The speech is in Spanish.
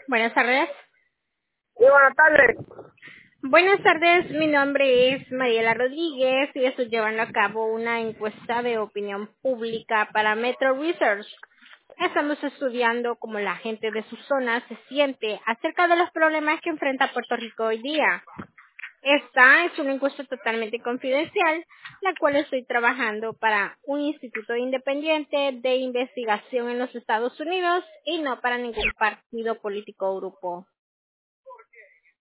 Buenas tardes. Sí, buenas tardes. Buenas tardes, mi nombre es Mariela Rodríguez y estoy llevando a cabo una encuesta de opinión pública para Metro Research. Estamos estudiando cómo la gente de su zona se siente acerca de los problemas que enfrenta Puerto Rico hoy día. Esta es una encuesta totalmente confidencial, la cual estoy trabajando para un instituto independiente de investigación en los Estados Unidos y no para ningún partido político o grupo.